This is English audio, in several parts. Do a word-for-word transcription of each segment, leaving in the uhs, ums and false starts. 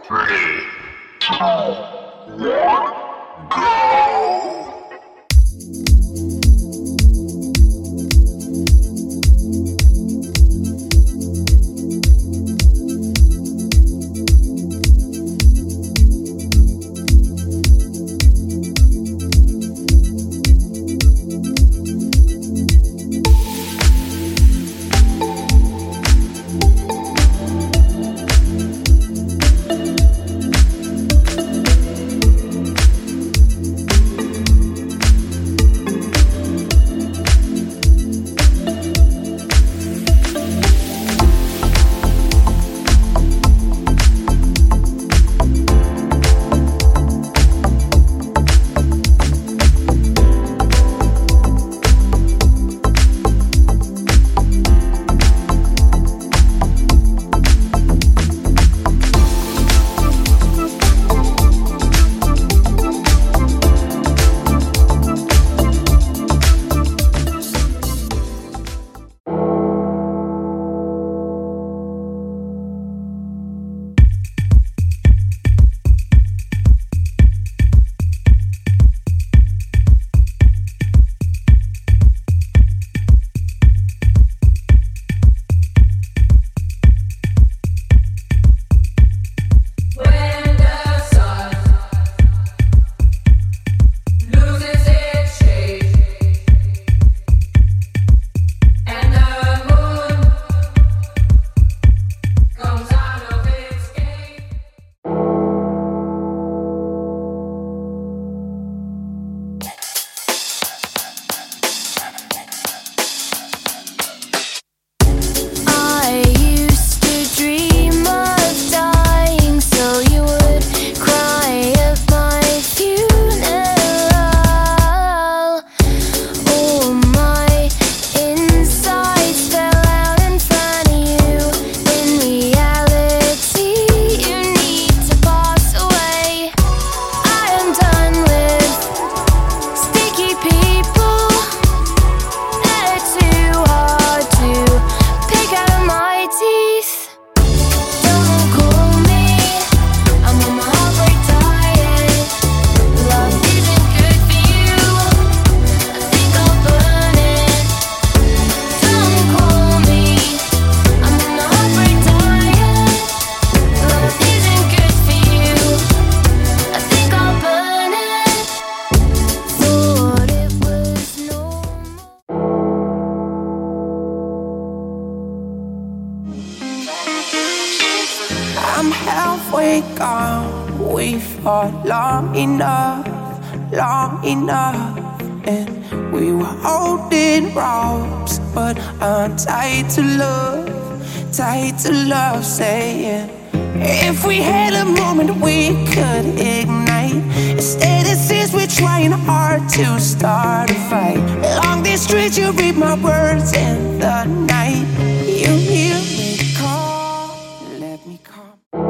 Three, two, one, go! I'm halfway gone. We fought long enough, long enough, and we were holding ropes, but I'm tied to love, tied to love, saying if we had a moment we could ignite. Instead it seems we're trying hard to start a fight. Along these streets you read my words in the night. You hear me call, let me come.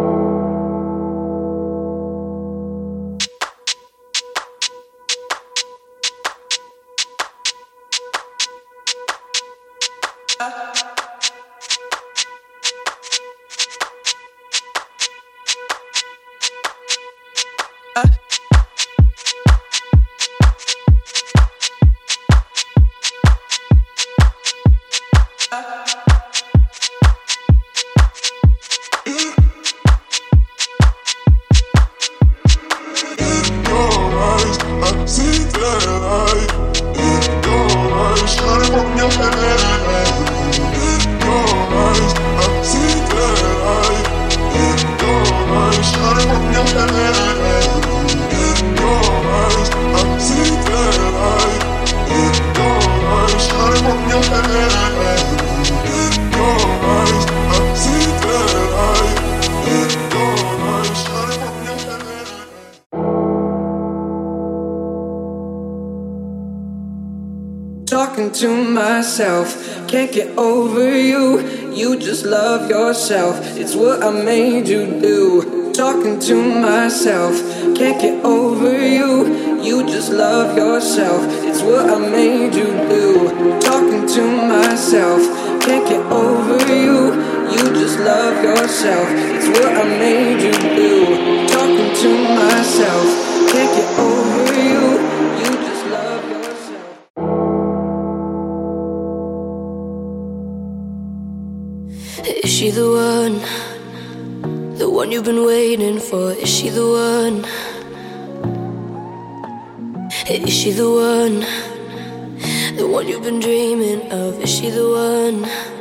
Talking to myself, can't get over you. You just love yourself, it's what I made you do. Talking to myself, can't get over you. You just love yourself, it's what I made you do. Talking to myself, can't get over you. You just love yourself. It's what I made you do. Talking to myself. Can't get over you. You just love yourself. Is she the one? The one you've been waiting for? Is she the one? Is she the one? The one you've been dreaming of? Is she the one?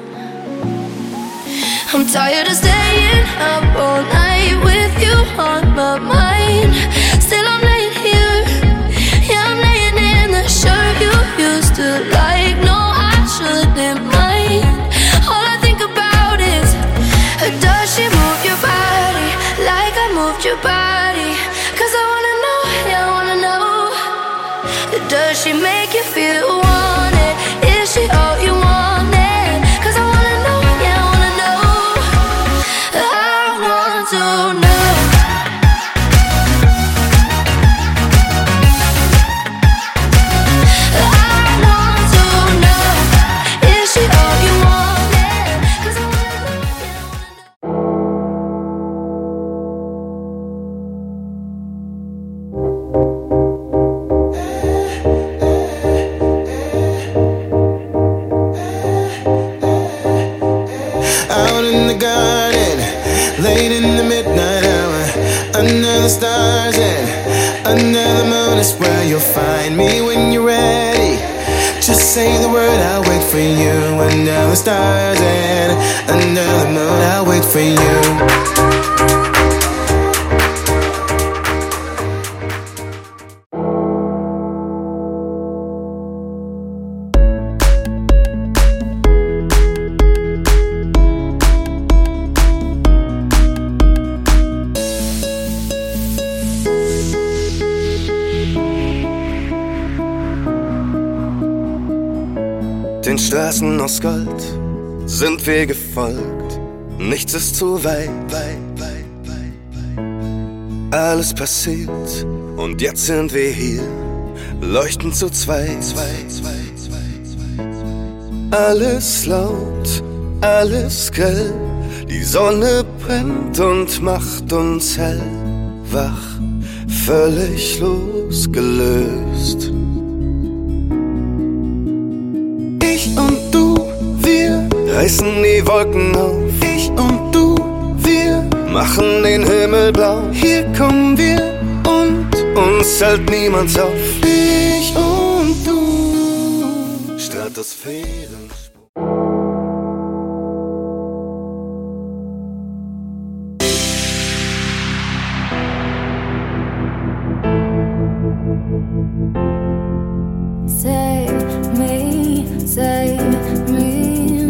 I'm tired of staying up all night with you on my mind. Still I'm laying here. Yeah, I'm laying in the shirt you used to like. No, I shouldn't mind. All I think about is, does she move your body like I moved your body? Cause I wanna know, yeah, I wanna know. Does she make you feel wanted? Is she all you wanted? Cause I wanna know, yeah, I wanna know. I want to know. I want to know. Is she all you wanted? Cause I wanna know, yeah, I wanna know. Out in the garden, late in the midnight hour, under the stars and under the moon is where you'll find me when you're ready. Just say the word, I'll wait for you. Under the stars and under the moon, I'll wait for you. Den Straßen aus Gold sind wir gefolgt, nichts ist zu weit. Alles passiert und jetzt sind wir hier, leuchten zu zweit. Alles laut, alles grell, die Sonne brennt und macht uns hell, wach, völlig losgelöst. Ich und du, wir reißen die Wolken auf. Ich und du, wir machen den Himmel blau. Hier kommen wir und uns hält niemand auf. Ich und du, Stratosphären. Save me, save me,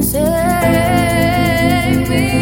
save me.